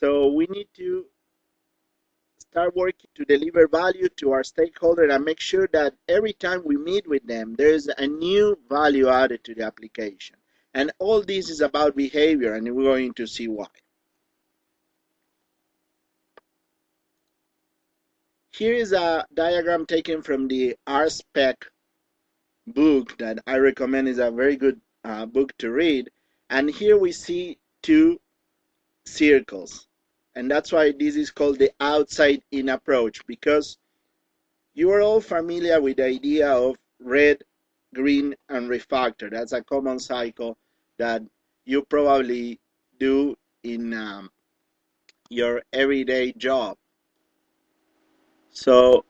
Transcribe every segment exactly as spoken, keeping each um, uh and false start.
So we need to start working to deliver value to our stakeholder and make sure that every time we meet with them, there is a new value added to the application. And all this is about behavior, and we're going to see why. Here is a diagram taken from the RSpec book that I recommend. Is a very good uh, book to read. And here we see two circles. And that's why this is called the outside-in approach, because you are all familiar with the idea of red, green, and refactor. That's a common cycle that you probably do in um, your everyday job. So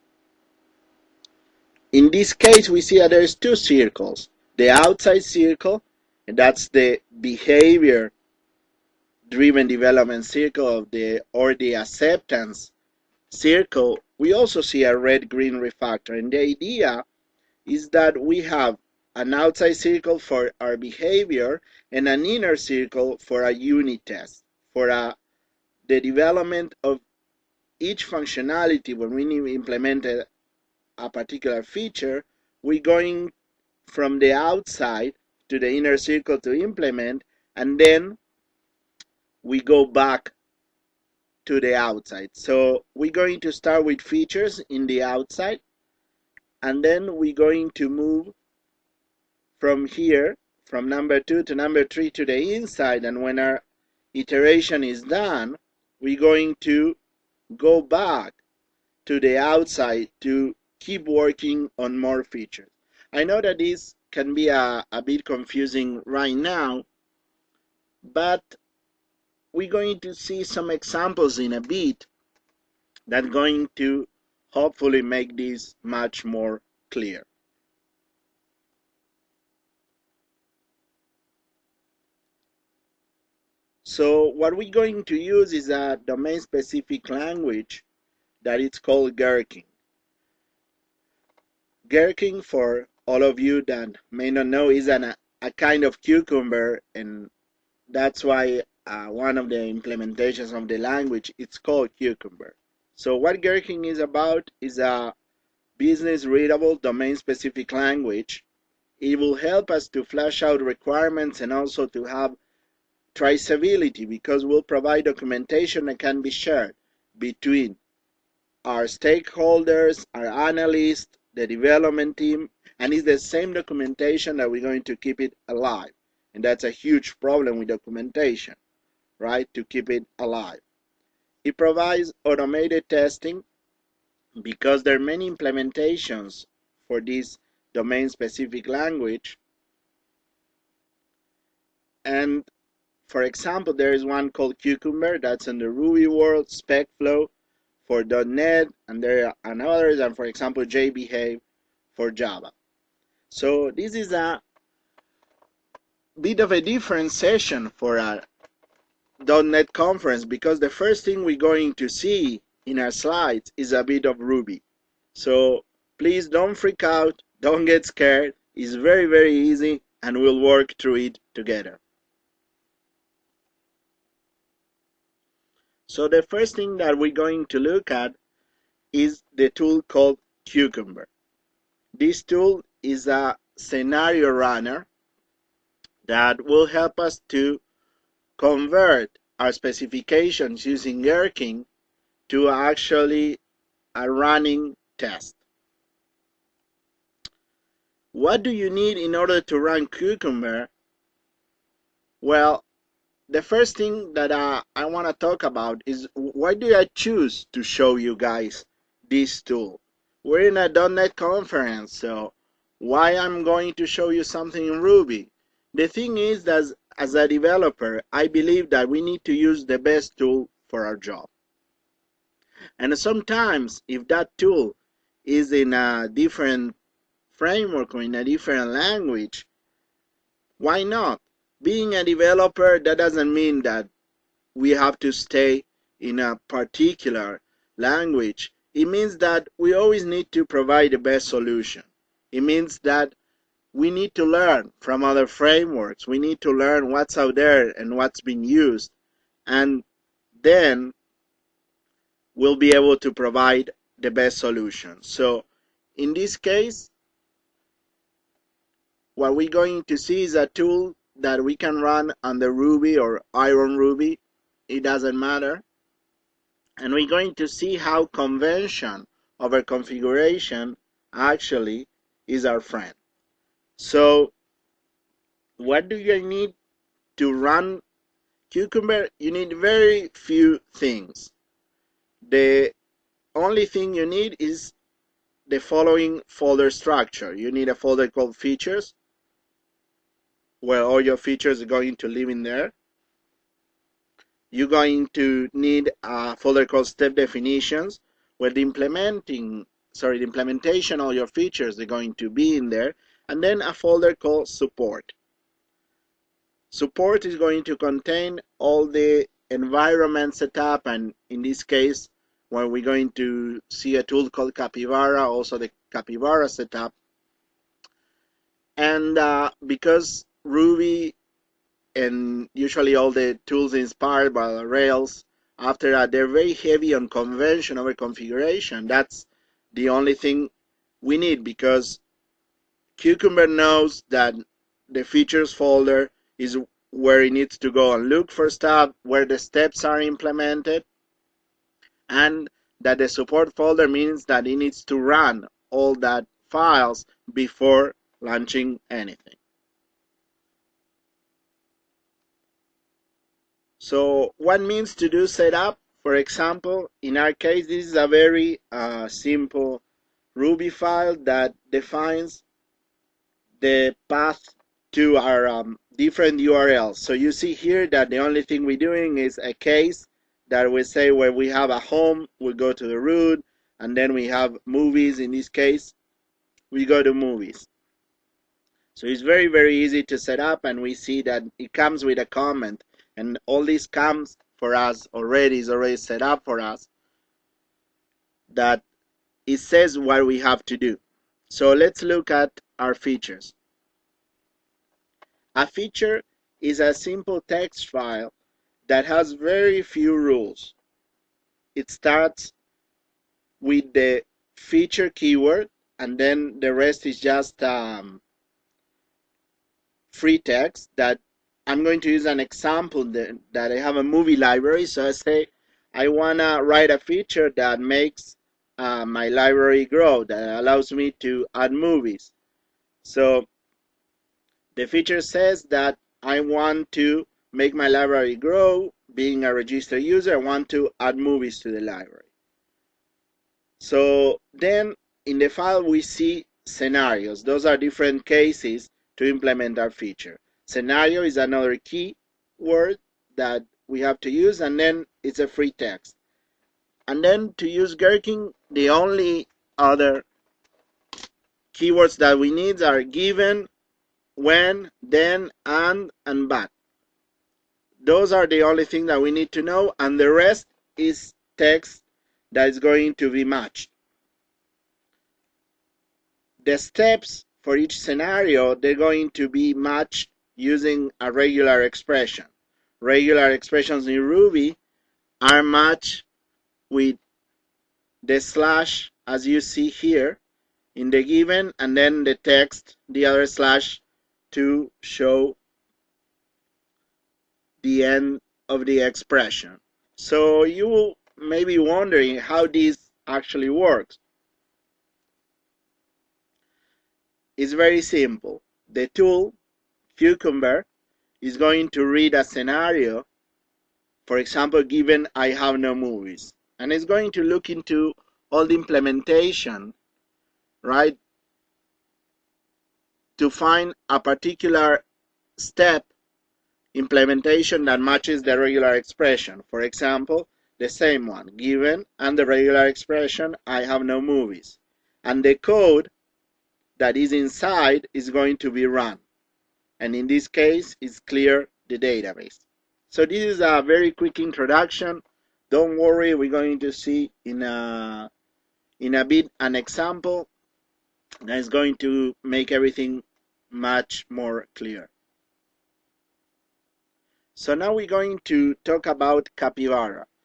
in this case, we see that there's two circles. The outside circle, and that's the behavior driven development circle of the or the acceptance circle. We also see a red green refactor, and the idea is that we have an outside circle for our behavior and an inner circle for a unit test, for a, the development of each functionality. When we implement a, a particular feature, we're going from the outside to the inner circle to implement, and then we go back to the outside. So we're going to start with features in the outside, and then we're going to move from here, from number two to number three to the inside, and when our iteration is done, we're going to go back to the outside to keep working on more features. I know that this can be a, a bit confusing right now, but we're going to see some examples in a bit that are going to hopefully make this much more clear. So what we're going to use is a domain-specific language that is called Gherkin. Gherkin, for all of you that may not know, is an, a kind of cucumber, and that's why uh, one of the implementations of the language, it's called Cucumber. So what Gherkin is about is a business-readable domain-specific language. It will help us to flesh out requirements and also to have traceability, because we'll provide documentation that can be shared between our stakeholders, our analysts, the development team, and it's the same documentation that we're going to keep it alive. And that's a huge problem with documentation, right? To keep it alive. It provides automated testing, because there are many implementations for this domain-specific language. And for example, there is one called Cucumber that's in the Ruby world, SpecFlow for .NET, and there are others, and for example, JBehave for Java. So this is a bit of a different session for a .NET conference, because the first thing we're going to see in our slides is a bit of Ruby. So please don't freak out, don't get scared. It's very, very easy, and we'll work through it together. So the first thing that we're going to look at is the tool called Cucumber. This tool is a scenario runner that will help us to convert our specifications using Gherkin to actually a running test. What do you need in order to run Cucumber? Well, the first thing that uh, I want to talk about is, why do I choose to show you guys this tool? We're in a .NET conference, so why I'm going to show you something in Ruby? The thing is that as a developer, I believe that we need to use the best tool for our job. And sometimes if that tool is in a different framework or in a different language, why not? Being a developer, that doesn't mean that we have to stay in a particular language. It means that we always need to provide the best solution. It means that we need to learn from other frameworks. We need to learn what's out there and what's being used. And then we'll be able to provide the best solution. So in this case, what we're going to see is a tool that we can run under Ruby or Iron Ruby. It doesn't matter. And we're going to see how convention over configuration actually is our friend. So what do you need to run Cucumber? You need very few things. The only thing you need is the following folder structure. You need a folder called features, where all your features are going to live in there. You're going to need a folder called step definitions, where the implementing, sorry, the implementation of your features are going to be in there, and then a folder called support. Support is going to contain all the environment setup, and in this case, when we're going to see a tool called Capybara, also the Capybara setup. And uh, because Ruby and usually all the tools inspired by Rails, after that, they're very heavy on convention over configuration. That's the only thing we need, because Cucumber knows that the features folder is where it needs to go and look for stuff, where the steps are implemented, and that the support folder means that it needs to run all that files before launching anything. So what means to do setup? For example, in our case, this is a very uh, simple Ruby file that defines the path to our um, different U R Ls. So you see here that the only thing we're doing is a case that we say where we have a home, we go to the root, and then we have movies. In this case, we go to movies. So it's very, very easy to set up, and we see that it comes with a comment, and all this comes for us already, is already set up for us, that it says what we have to do. So let's look at our features. A feature is a simple text file that has very few rules. It starts with the feature keyword, and then the rest is just um, free text. That I'm going to use an example that, that I have a movie library. So I say I want to write a feature that makes uh, my library grow, that allows me to add movies. So the feature says that I want to make my library grow. Being a registered user, I want to add movies to the library. So then in the file we see scenarios. Those are different cases to implement our feature. Scenario is another key word that we have to use, and then it's a free text. And then to use Gherkin, the only other keywords that we need are given, when, then, and, and but. Those are the only thing that we need to know, and the rest is text that is going to be matched. The steps for each scenario, they're going to be matched using a regular expression. Regular expressions in Ruby are matched with the slash, as you see here, in the given, and then the text, the other slash, to show the end of the expression. So you may be wondering how this actually works. It's very simple. The tool, Cucumber, is going to read a scenario, for example, given I have no movies, and it's going to look into all the implementation, right, to find a particular step implementation that matches the regular expression. For example, the same one, given, and the regular expression, I have no movies. And the code that is inside is going to be run. And in this case, it's clear the database. So this is a very quick introduction. Don't worry, we're going to see in a, in a bit an example that is going to make everything much more clear. So now we're going to talk about Capybara.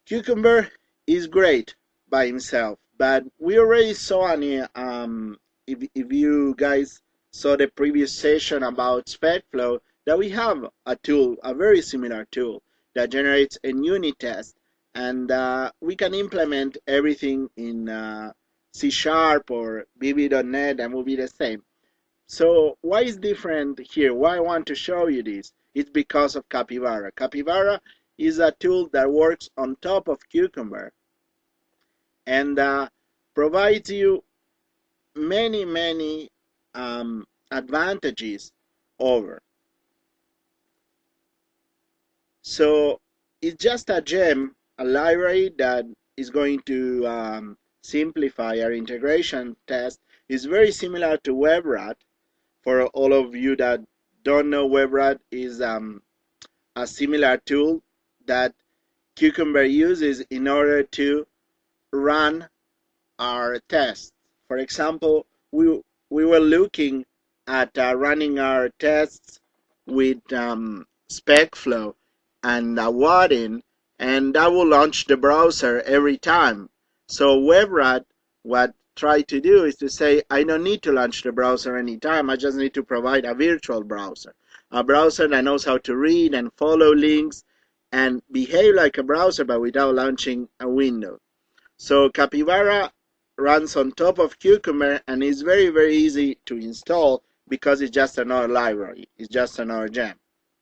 Cucumber is great by himself, but we already saw an, um, if, if you guys saw the previous session about SpecFlow, that we have a tool, a very similar tool that generates a unit test, and uh, we can implement everything in uh, C Sharp or V B dot net and will be the same. So why is different here? Why I want to show you this? It's because of Capybara. Capybara is a tool that works on top of Cucumber and uh, provides you many, many um, advantages over. So it's just a gem, a library that is going to um, simplify our integration test. It's very similar to WebRat. For all of you that don't know, WebRat is um, a similar tool that Cucumber uses in order to run our tests. For example, we, we were looking at uh, running our tests with um, SpecFlow and uh, Waddin, and that will launch the browser every time. So WebRat, what try to do is to say, I don't need to launch the browser anytime, I just need to provide a virtual browser. A browser that knows how to read and follow links and behave like a browser but without launching a window. So Capybara runs on top of Cucumber and is very, very easy to install because it's just another library. It's just another gem.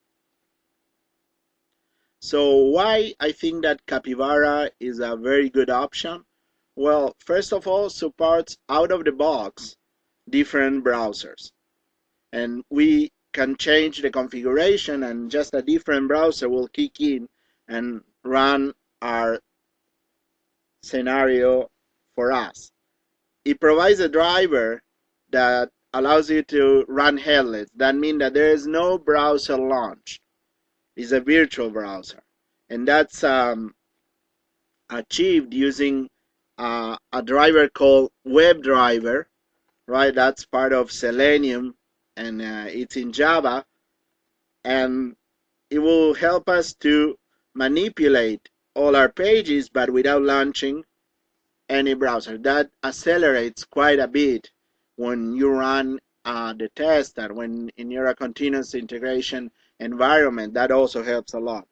So why I think that Capybara is a very good option? Well, first of all, supports out of the box different browsers. And we can change the configuration and just a different browser will kick in and run our scenario for us. It provides a driver that allows you to run headless. That means that there is no browser launch. It's a virtual browser. And that's um, achieved using uh, a driver called WebDriver, right? That's part of Selenium and uh, it's in Java. And it will help us to manipulate all our pages but without launching any browser. That accelerates quite a bit when you run uh, the test and when in your continuous integration environment. That also helps a lot.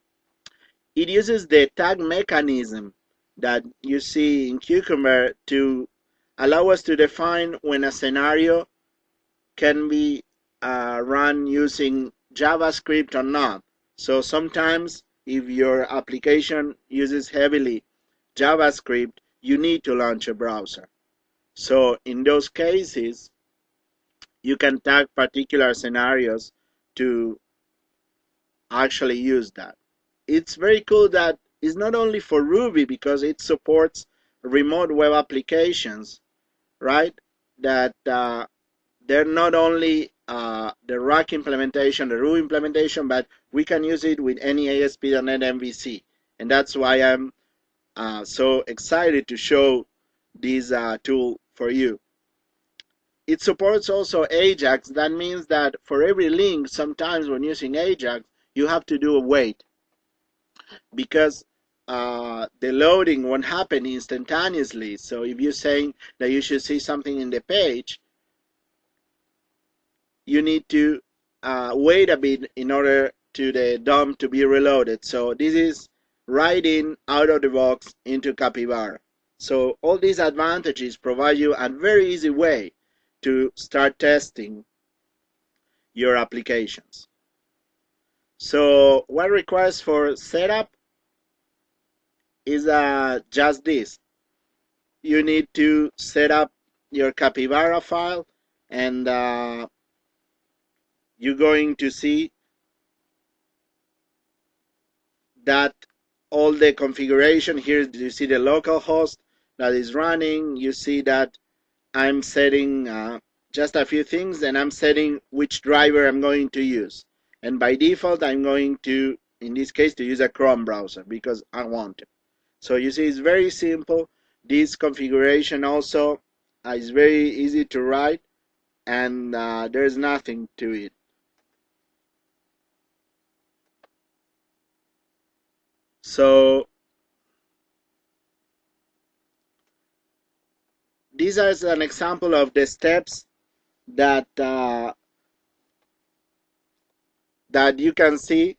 It uses the tag mechanism that you see in Cucumber to allow us to define when a scenario can be uh, run using JavaScript or not. So sometimes if your application uses heavily JavaScript, you need to launch a browser. So in those cases, you can tag particular scenarios to actually use that. It's very cool that it's not only for Ruby because it supports remote web applications, right? That uh, they're not only uh, the Rack implementation, the Ruby implementation, but we can use it with any A S P dot net M V C. And that's why I'm uh, so excited to show this uh, tool for you. It supports also Ajax. That means that for every link, sometimes when using Ajax, you have to do a wait because uh, the loading won't happen instantaneously. So if you're saying that you should see something in the page, you need to uh, wait a bit in order to the D O M to be reloaded. So this is right in out of the box into Capybara. So all these advantages provide you a very easy way to start testing your applications. So what requires for setup is uh, just this. You need to set up your Capybara file and uh, you're going to see that all the configuration here, you see the local host that is running. You see that I'm setting uh, just a few things and I'm setting which driver I'm going to use. And by default, I'm going to, in this case, to use a Chrome browser because I want to. So you see, it's very simple. This configuration also uh, is very easy to write and uh, there's nothing to it. So These are an example of the steps that uh, that you can see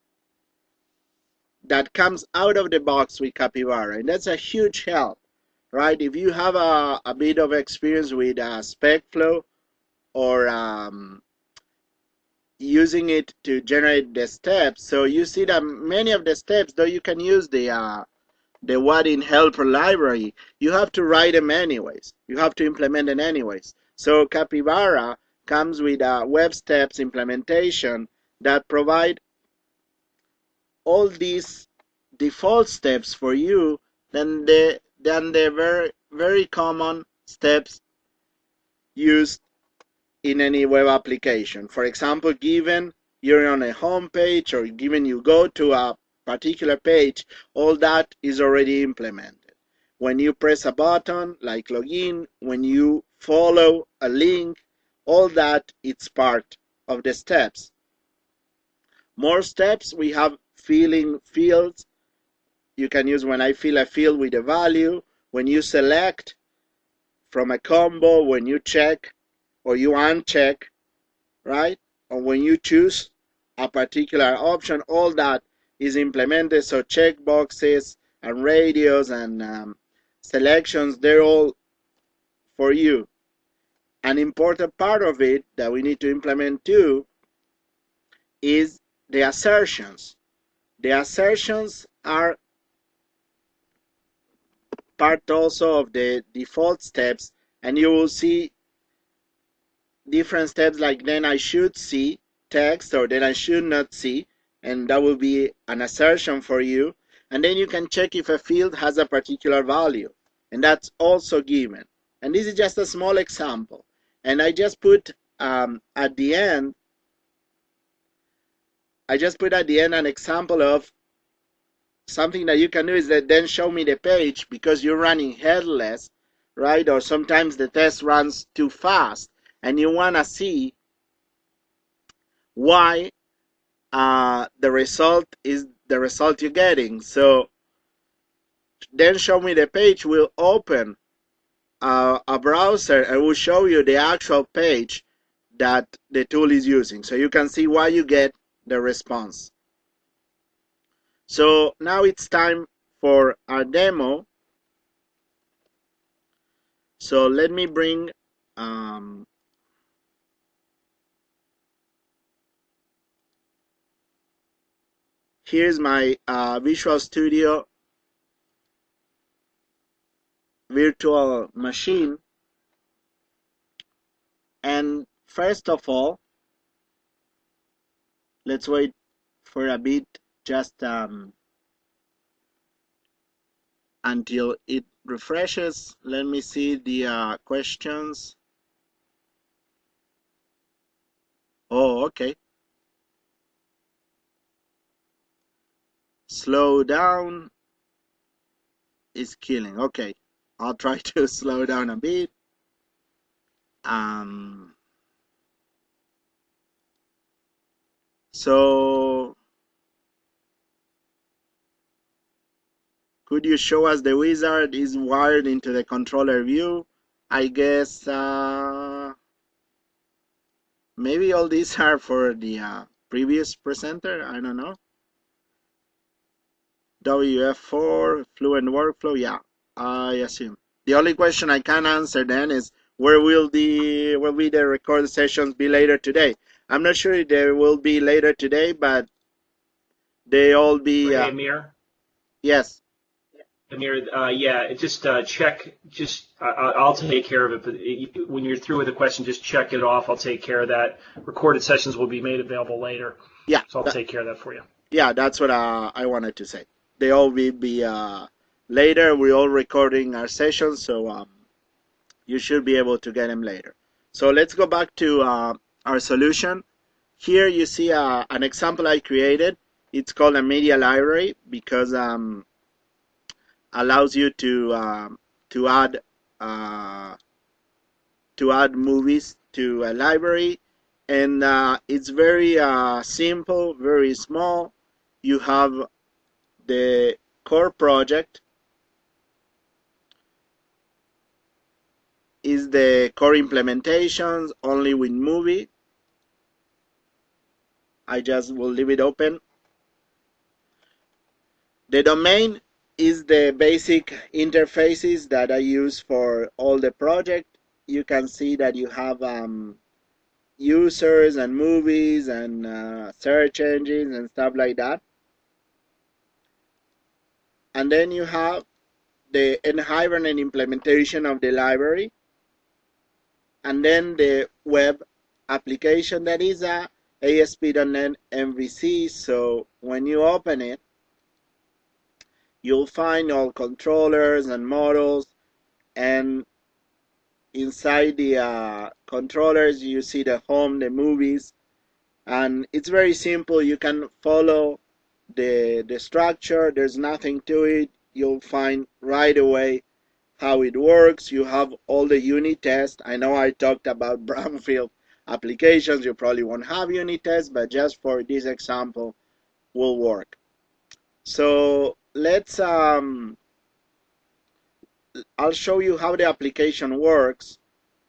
that comes out of the box with Capybara, and that's a huge help, right? If you have a, a bit of experience with uh, SpecFlow or um, using it to generate the steps, so you see that many of the steps, though you can use the uh, the what in helper library, you have to write them anyways. You have to implement them anyways. So Capybara comes with a web steps implementation that provide all these default steps for you than the than the very very common steps used in any web application. For example, given you're on a home page or given you go to a particular page, all that is already implemented. When you press a button like login, when you follow a link, all that it's part of the steps. More steps, we have filling fields. You can use when I fill a field with a value, when you select from a combo, when you check or you uncheck, right? Or when you choose a particular option, all that is implemented. So checkboxes and radios and um, selections, they're all for you. An important part of it that we need to implement too is the assertions. The assertions are part also of the default steps, and you will see different steps like then I should see text or then I should not see, and that will be an assertion for you. And then you can check if a field has a particular value, and that's also given. And this is just a small example, and I just put um, at the end I just put at the end an example of something that you can do is that then show me the page because you're running headless, right? Or sometimes the test runs too fast and you want to see why uh, the result is the result you're getting. So then show me the page will open uh, a browser and will show you the actual page that the tool is using. So you can see why you get the response. So now it's time for our demo. So let me bring um, here's my uh, Visual Studio virtual machine, and first of all, let's wait for a bit just um, until it refreshes. Let me see the uh, questions. Oh, okay. Slow down is killing. Okay, I'll try to slow down a bit. Um, so, could you show us the wizard is wired into the controller view? I guess uh, maybe all these are for the uh, previous presenter. I don't know. W F four, Fluent Workflow, yeah, I assume. The only question I can answer then is where will the will be the recorded sessions be later today? I'm not sure if they will be later today, but they all be. Uh, Amir? Yes. Amir, uh, yeah, just uh, check, just uh, I'll take care of it, but it, when you're through with the question, just check it off. I'll take care of that. Recorded sessions will be made available later. Yeah. So I'll that, take care of that for you. Yeah, that's what uh, I wanted to say. They all will be uh, later. We're all recording our sessions, so um, you should be able to get them later. So let's go back to uh, our solution. Here you see uh, an example I created. It's called a media library because um, allows you to um, to add uh, to add movies to a library, and uh, it's very uh, simple, very small. You have the core project, is the core implementations only with movie. I just will leave it open. The domain is the basic interfaces that I use for all the project. You can see that you have um, users and movies and uh, search engines and stuff like that. And then you have the N-Hibernate implementation of the library, and then the web application that is a A S P dot net M V C. So when you open it, you'll find all controllers and models, and inside the uh, controllers you see the home, the movies, and it's very simple. You can follow the the structure. There's nothing to it. You'll find right away how it works. You have all the unit tests. I know I talked about brownfield applications. You probably won't have unit tests, but just for this example will work. So let's um, I'll show you how the application works.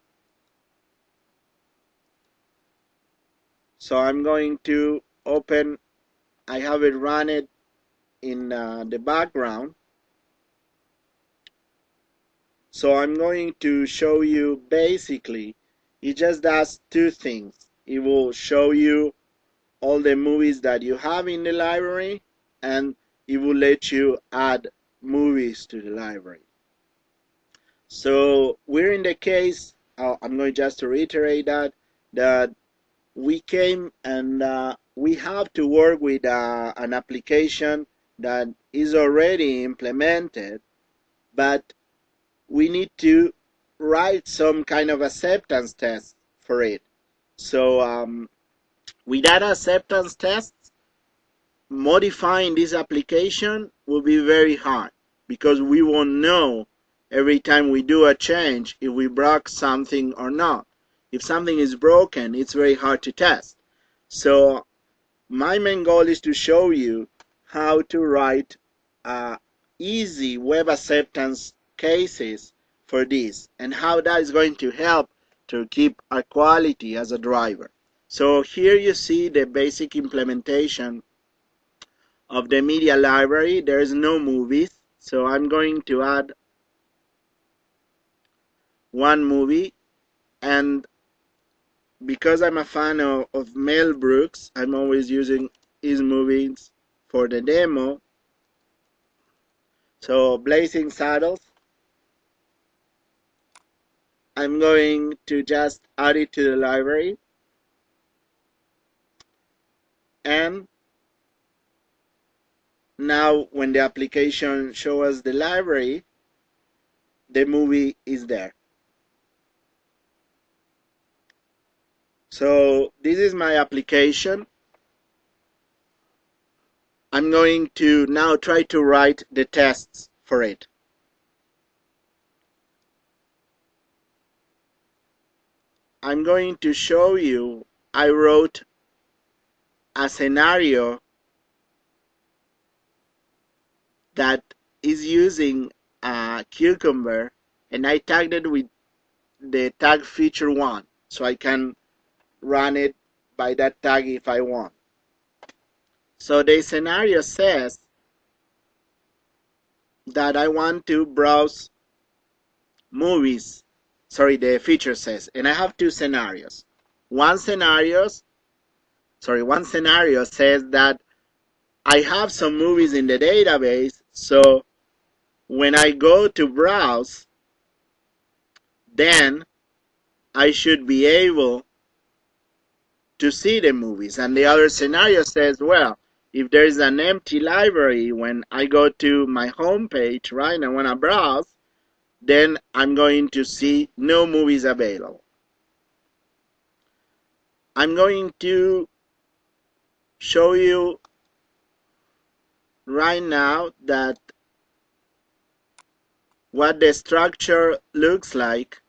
So I'm going to open, I have it run it in uh, the background. So I'm going to show you basically, it just does two things. It will show you all the movies that you have in the library, and it will let you add movies to the library. So we're in the case, uh, I'm going just to reiterate that, that we came and uh, we have to work with uh, an application that is already implemented, but we need to write some kind of acceptance test for it. So um, with that acceptance test, modifying this application will be very hard, because we won't know every time we do a change if we broke something or not. If something is broken, it's very hard to test. So my main goal is to show you how to write uh, easy web acceptance cases for this, and how that is going to help to keep our quality as a driver. So here you see the basic implementation of the media library. There is no movies, so I'm going to add one movie, and because I'm a fan of, of Mel Brooks, I'm always using his movies for the demo. So Blazing Saddles, I'm going to just add it to the library, and now when the application shows us the library, the movie is there. So this is my application. I'm going to now try to write the tests for it. I'm going to show you, I wrote a scenario that is using a Cucumber, and I tagged it with the tag feature one, so I can run it by that tag if I want. So the scenario says that I want to browse movies. Sorry, the feature says, and I have two scenarios. One scenarios, sorry, one scenario says that I have some movies in the database, so when I go to browse, then I should be able to see the movies. And the other scenario says, well, if there is an empty library when I go to my home page, right, and I want to browse, then I'm going to see no movies available. I'm going to show you right now that what the structure looks like.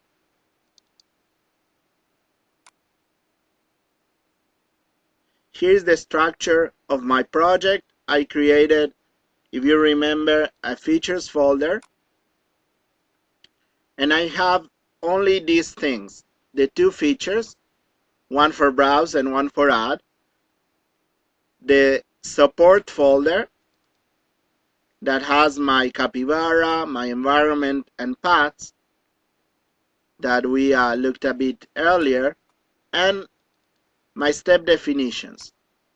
Here's the structure of my project. I created, if you remember, a features folder, and I have only these things, the two features, one for browse and one for add, the support folder that has my capybara, my environment, and paths that we uh, looked a bit earlier, and my step definitions.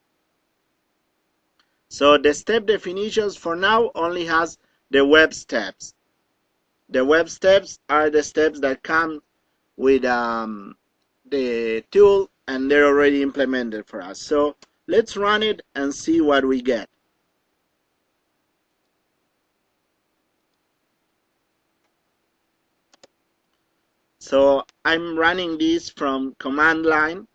So the step definitions for now only has the web steps. The web steps are the steps that come with um, the tool, and they're already implemented for us. So let's run it and see what we get. So I'm running this from command line.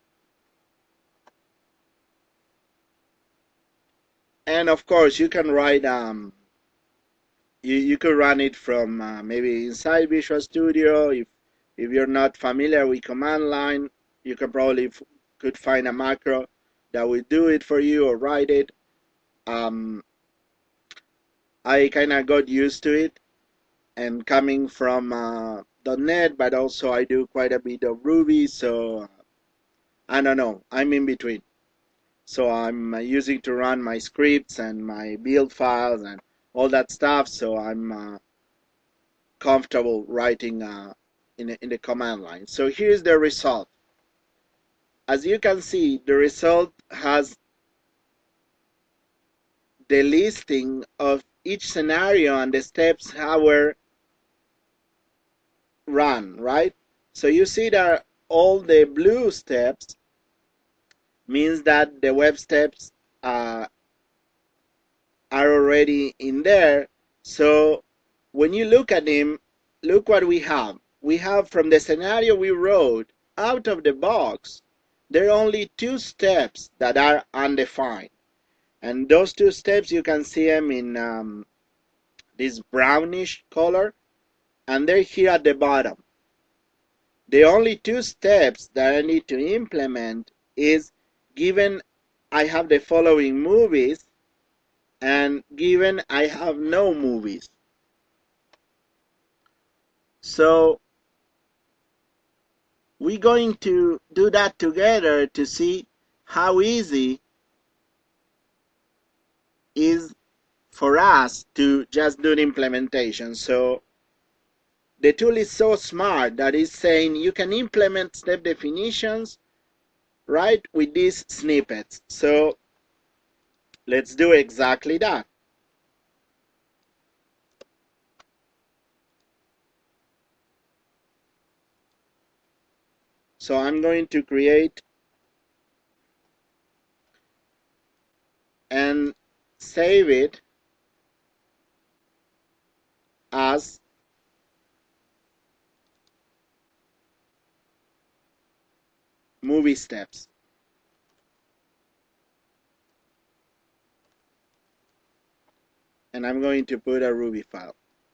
And of course, you can write, um, you, you could run it from uh, maybe inside Visual Studio. If, if you're not familiar with command line, you can probably f could find a macro that will do it for you or write it. Um, I kind of got used to it, and coming from uh, .NET, but also I do quite a bit of Ruby, so I don't know, I'm in between. So I'm uh, using to run my scripts and my build files and all that stuff, so I'm uh, comfortable writing uh, in, in the command line. So here's the result. As you can see, the result has the listing of each scenario and the steps how we're run, right? So you see that all the blue steps means that the web steps uh, are already in there. So when you look at them, look what we have. We have, from the scenario we wrote out of the box, there are only two steps that are undefined. And those two steps, you can see them in um, this brownish color, and they're here at the bottom. The only two steps that I need to implement is given I have the following movies and given I have no movies. So we're going to do that together to see how easy is for us to just do the implementation. So the tool is so smart that it's saying you can implement step definitions right with these snippets. So let's do exactly that. So I'm going to create and save it as movie steps. And I'm going to put a Ruby file.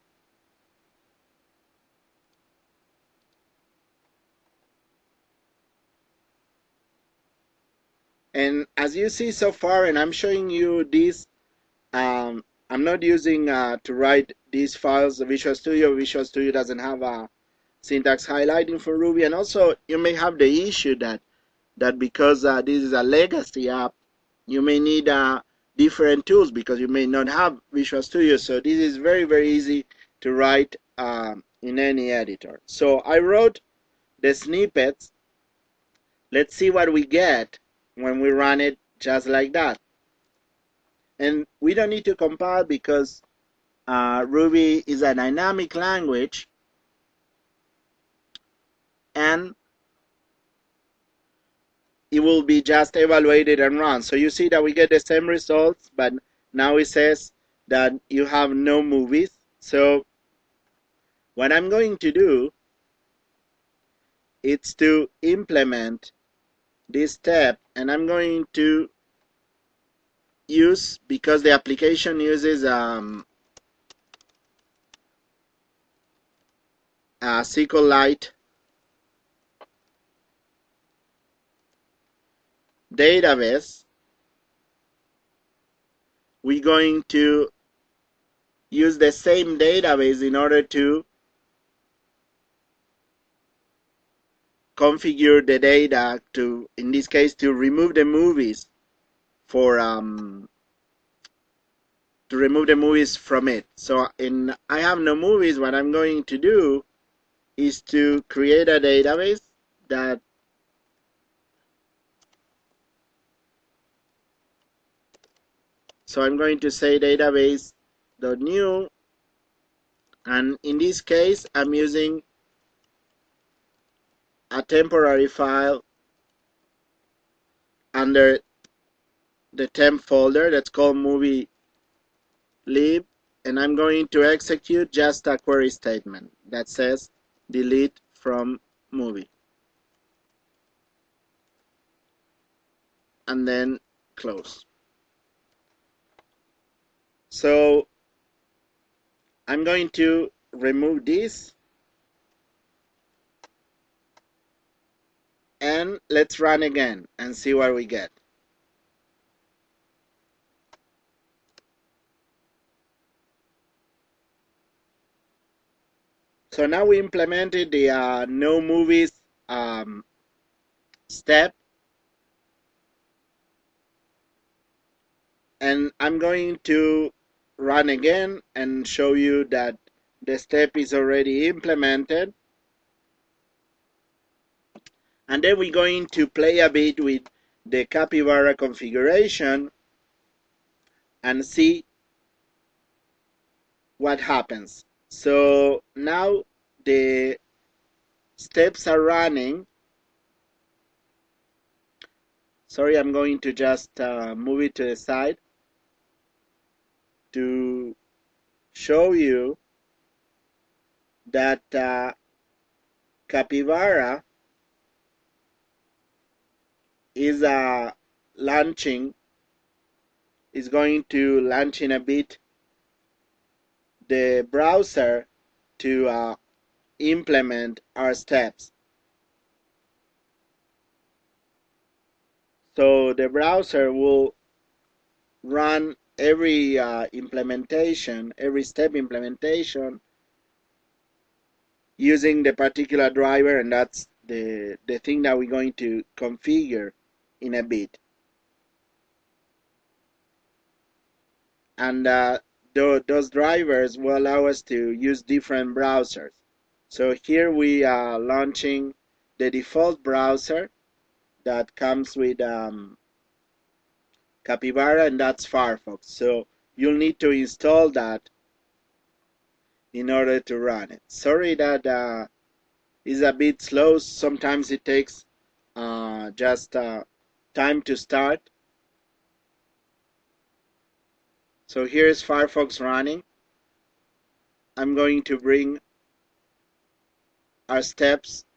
And as you see so far, and I'm showing you this, um, I'm not using uh, to write these files, the Visual Studio. Visual Studio doesn't have a syntax highlighting for Ruby. And also, you may have the issue that, that because uh, this is a legacy app, you may need uh, different tools because you may not have Visual Studio. So this is very, very easy to write um, in any editor. So I wrote the snippets. Let's see what we get when we run it just like that. And we don't need to compile because uh, Ruby is a dynamic language, and it will be just evaluated and run. So you see that we get the same results, but now it says that you have no movies. So what I'm going to do is to implement this step, and I'm going to use, because the application uses um, a SQLite database, we're going to use the same database in order to configure the data to, in this case, to remove the movies for um, to remove the movies from it. So in I have no movies, what I'm going to do is to create a database that so I'm going to say database.new, and in this case I'm using a temporary file under the temp folder that's called movie lib, and I'm going to execute just a query statement that says delete from movie and then close. So I'm going to remove this, and let's run again and see what we get. So now we implemented the uh, no movies um, step, and I'm going to run again and show you that the step is already implemented. And then we're going to play a bit with the Capybara configuration and see what happens. So now the steps are running. Sorry, I'm going to just uh, move it to the side to show you that uh, Capybara is uh, launching, is going to launch in a bit the browser to uh, implement our steps. So the browser will run every uh, implementation, every step implementation using the particular driver, and that's the, the thing that we're going to configure in a bit. And uh, th those drivers will allow us to use different browsers. So here we are launching the default browser that comes with um, Capybara, and that's Firefox. So you'll need to install that in order to run it. Sorry that uh, is a bit slow. Sometimes it takes uh, just uh, time to start. So here's Firefox running. I'm going to bring our steps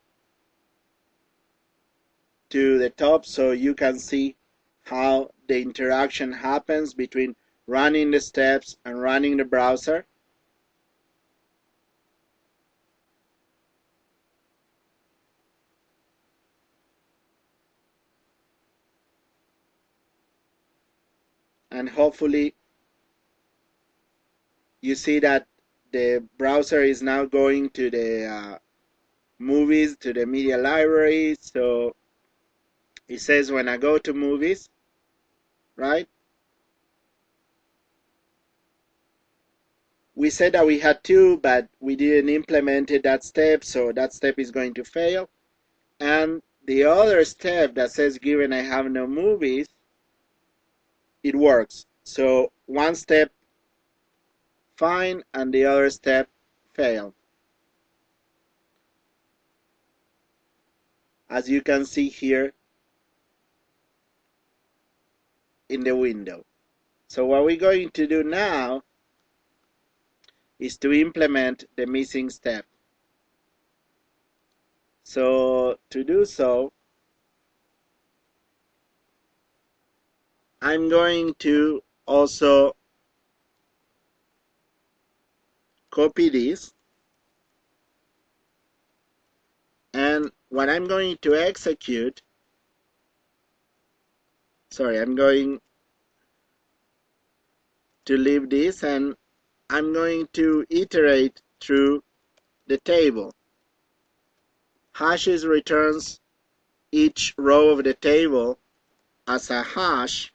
to the top so you can see how the interaction happens between running the steps and running the browser. And hopefully you see that the browser is now going to the uh, movies, to the media library. So it says when I go to movies, right? We said that we had two, but we didn't implement that step, so that step is going to fail. And the other step that says given I have no movies, it works. So one step fine and the other step failed. As you can see here in the window. So what we're going to do now is to implement the missing step. So to do so, I'm going to also copy this, and what I'm going to execute, sorry, I'm going to leave this, and I'm going to iterate through the table. Hashes returns each row of the table as a hash,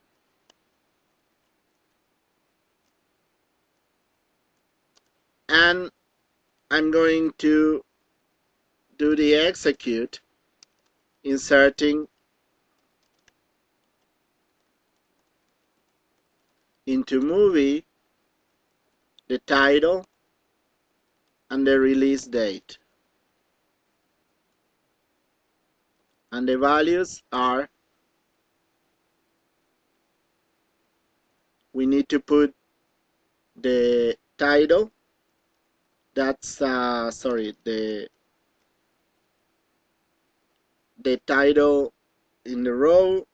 and I'm going to do the execute, inserting into movie the title and the release date. And the values are, we need to put the title, that's uh, sorry, the the title in the row,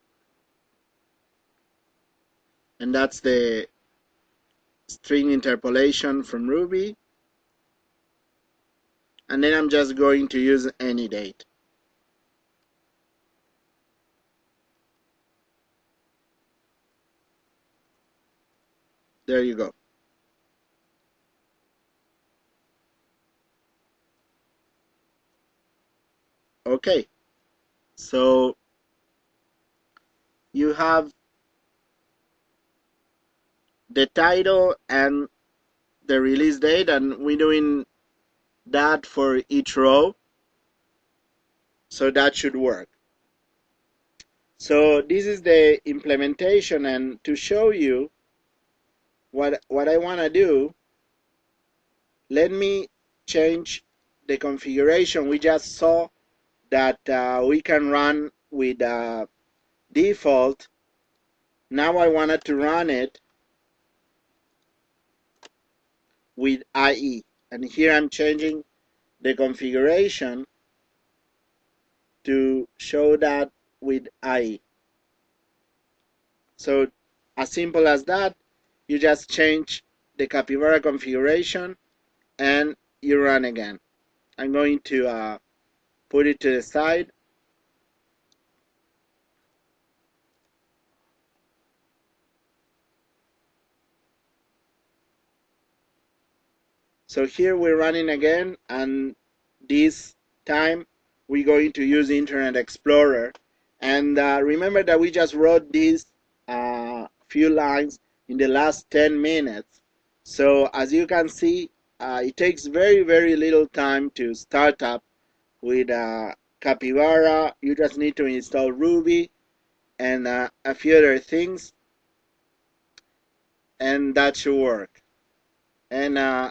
and that's the string interpolation from Ruby, and then I'm just going to use any date. There you go. Okay, so you have the title and the release date, and we're doing that for each row, so that should work. So this is the implementation, and to show you what what I want to do, let me change the configuration. We just saw that uh, we can run with uh, default. Now I wanted to run it with I E, and here I'm changing the configuration to show that with I E. So as simple as that, you just change the Capybara configuration and you run again. I'm going to uh, put it to the side. So here we're running again, and this time we're going to use Internet Explorer. And uh, remember that we just wrote these uh, few lines in the last ten minutes. So as you can see, uh, it takes very, very little time to start up with uh, Capybara. You just need to install Ruby and uh, a few other things, and that should work. And uh,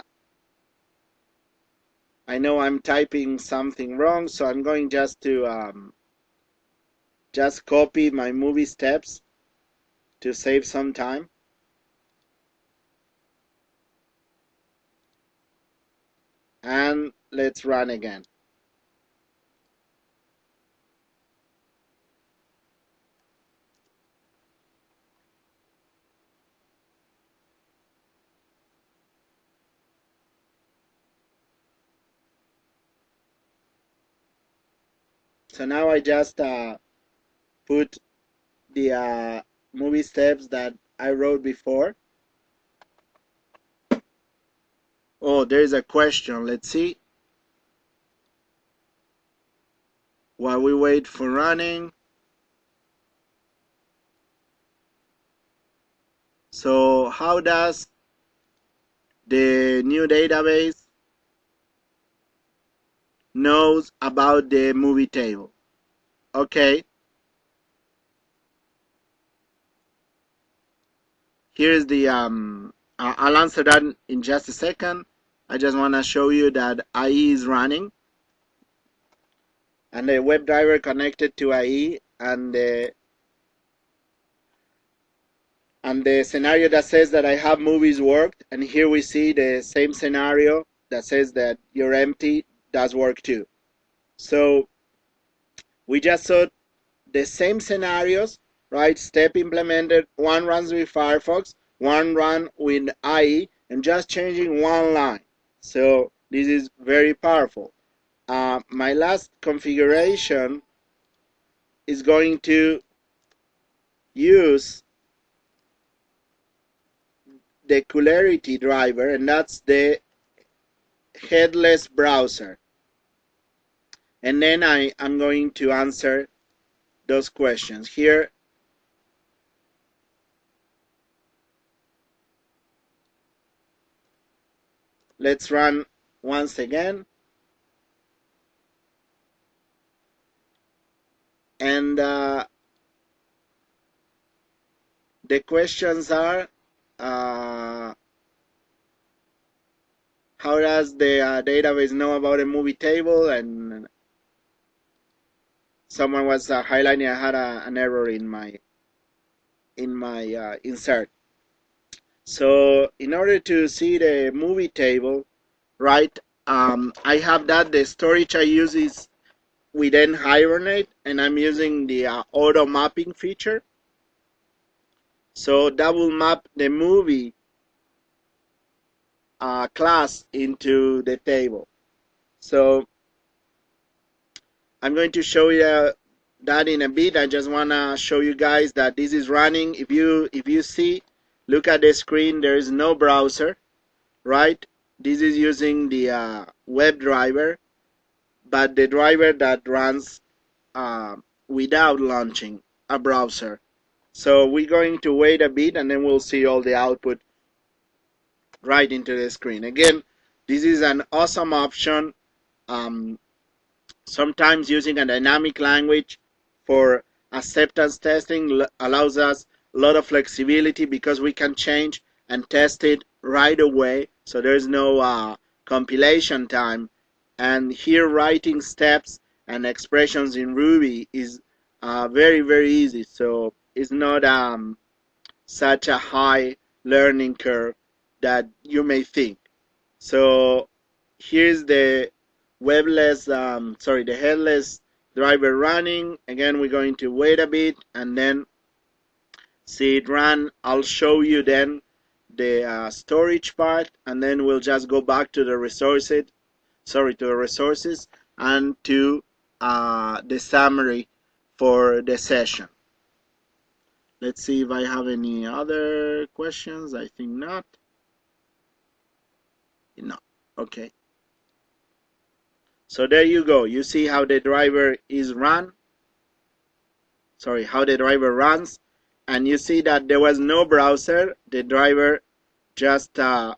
I know I'm typing something wrong, so I'm going just to um, just copy my movie steps to save some time. And let's run again. So now I just uh, put the uh, movie steps that I wrote before. Oh, there's a question. Let's see. While we wait for running. So how does the new database knows about the movie table? Okay. Here's the, um, I'll answer that in just a second. I just want to show you that I E is running, and the WebDriver connected to I E, and the and the scenario that says that I have movies worked, and here we see the same scenario that says that you're empty does work too. So we just saw the same scenarios, right? Step implemented, one runs with Firefox, one run with I E, and just changing one line. So this is very powerful. Uh, my last configuration is going to use the Cularity driver, and that's the headless browser. and then I am going to answer those questions. Here, let's run once again. And uh, the questions are, uh, how does the uh, database know about a movie table? And someone was uh, highlighting I had a, an error in my in my uh, insert. So in order to see the movie table, right, um, I have that the storage I use is within Hibernate, and I'm using the uh, auto mapping feature. So that will map the movie uh, class into the table. So I'm going to show you uh, that in a bit. I just want to show you guys that this is running. If you if you see, look at the screen, there is no browser, right? This is using the uh, web driver, but the driver that runs uh, without launching a browser. So we're going to wait a bit and then we'll see all the output right into the screen. Again, this is an awesome option. Um, sometimes using a dynamic language for acceptance testing allows us a lot of flexibility because we can change and test it right away. So there's no uh, compilation time. And here writing steps and expressions in Ruby is uh, very, very easy. So it's not um, such a high learning curve that you may think. So here's the webless, um, sorry, the headless driver running. Again, we're going to wait a bit and then see it run. I'll show you then the uh, storage part, and then we'll just go back to the resources, sorry, to the resources and to uh, the summary for the session. Let's see if I have any other questions. I think not. No. Okay. So there you go. You see how the driver is run. Sorry, how the driver runs. And you see that there was no browser. The driver just uh,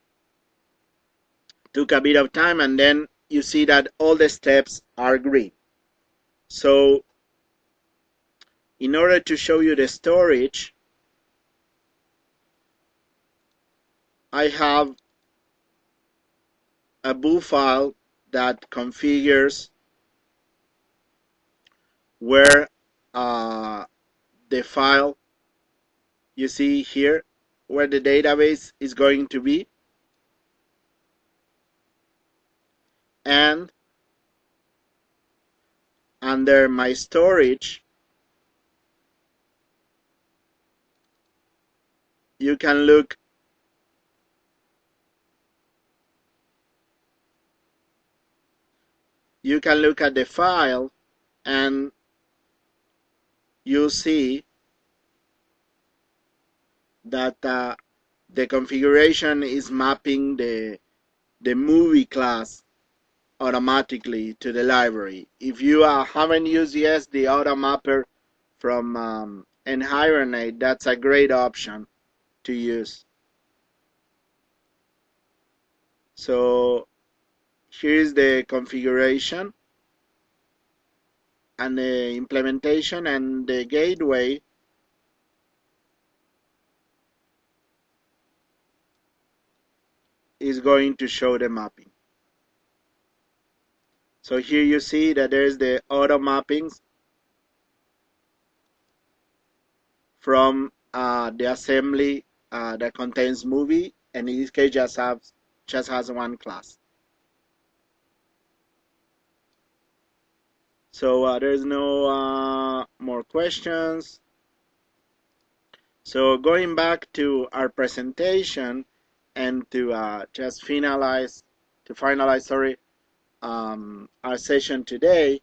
took a bit of time, and then you see that all the steps are green. So in order to show you the storage, I have a boo file that configures where uh, the file you see here, where the database is going to be, and under my storage you can look you can look at the file and you see that uh, the configuration is mapping the the movie class automatically to the library. If you uh, haven't used yet the auto mapper from um, Hibernate, that's a great option to use. So here's the configuration and the implementation, and the gateway is going to show the mapping. So here you see that there's the auto mappings from uh, the assembly uh, that contains movie, and in this case just has just has one class. So uh, there's no uh, more questions. So going back to our presentation and to uh, just finalize to finalize sorry um, our session today,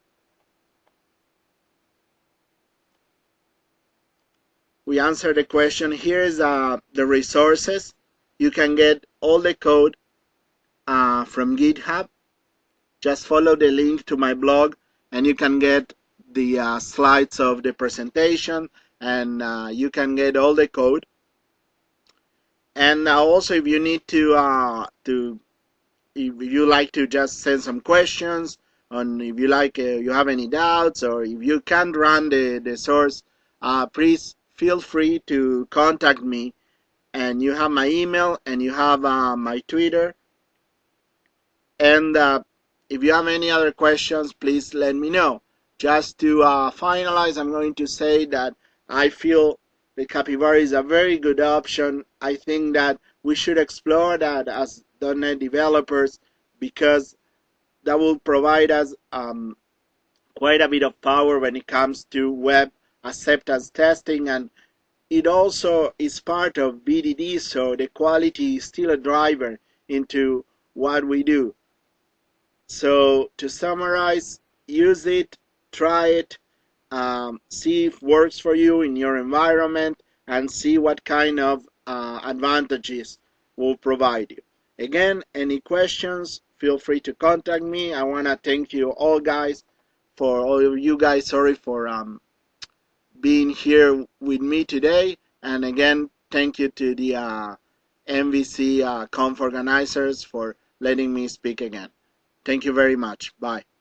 we answered the question. Here's uh, the resources. You can get all the code uh, from GitHub. just follow the link to my blog and you can get the uh, slides of the presentation, and uh, you can get all the code. And uh, also, if you need to uh, to if you like to just send some questions, on if you like uh, you have any doubts, or if you can't run the the source, uh, please feel free to contact me. And you have my email and you have uh, my Twitter. And uh, if you have any other questions, please let me know. Just to uh, finalize, I'm going to say that I feel the Capybara is a very good option. I think that we should explore that as .dot net developers, because that will provide us um, quite a bit of power when it comes to web acceptance testing, and it also is part of B D D, so the quality is still a driver into what we do. So to summarize, use it, try it, um, see if it works for you in your environment, and see what kind of uh, advantages will provide you. Again, any questions, feel free to contact me. I want to thank you all guys, for all of you guys, sorry for um, being here with me today. And again, thank you to the uh, M V C uh, Conf organizers for letting me speak again. Thank you very much. Bye.